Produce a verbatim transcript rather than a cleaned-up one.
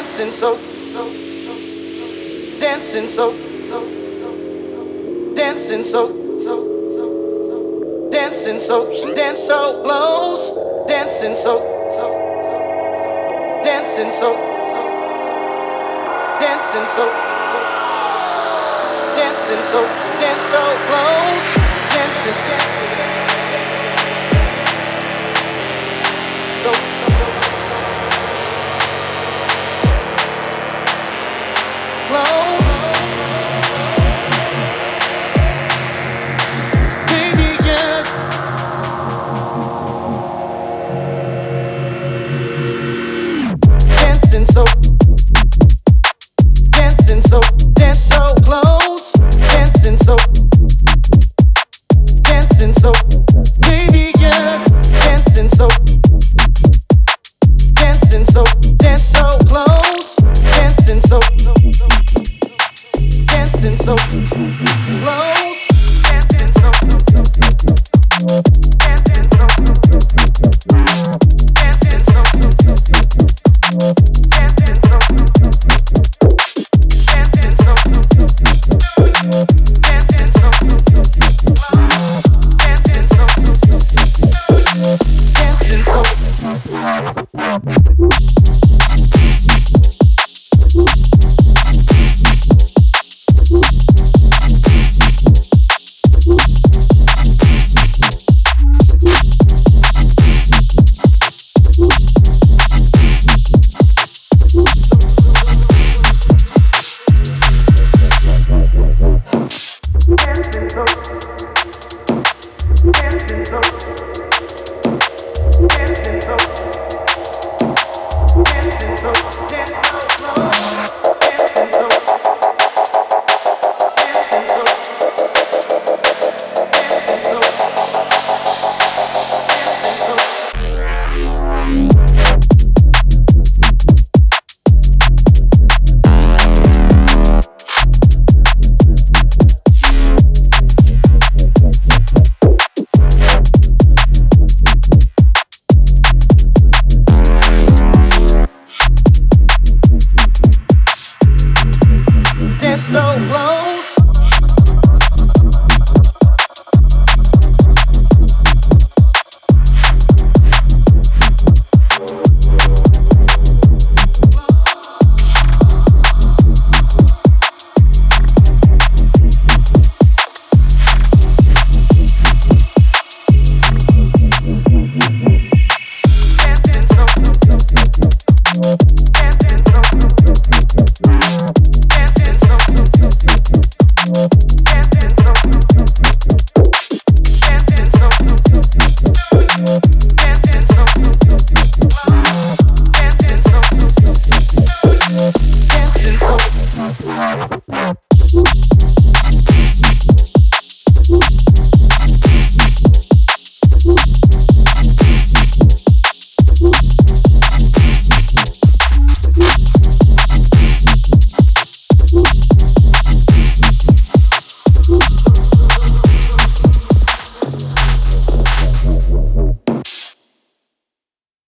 dancing so, so, dancing so, so, dancing so, so, so, dancing so, dance so close, dancing so, so, dancing so, dancing so, dancing so, dance so close, dancing, so. Close, baby, yes. Dancing so, dancing so, dance so close, dancing so, dancing so, baby, yes. Dancing so, dancing so, dance so close, dancing so. Dancing so close, dancing so, dancing so, dancing so, dancing so, dancing so, dancing so, dancing so, dancing so. Dancing so, dancing so, dancing so.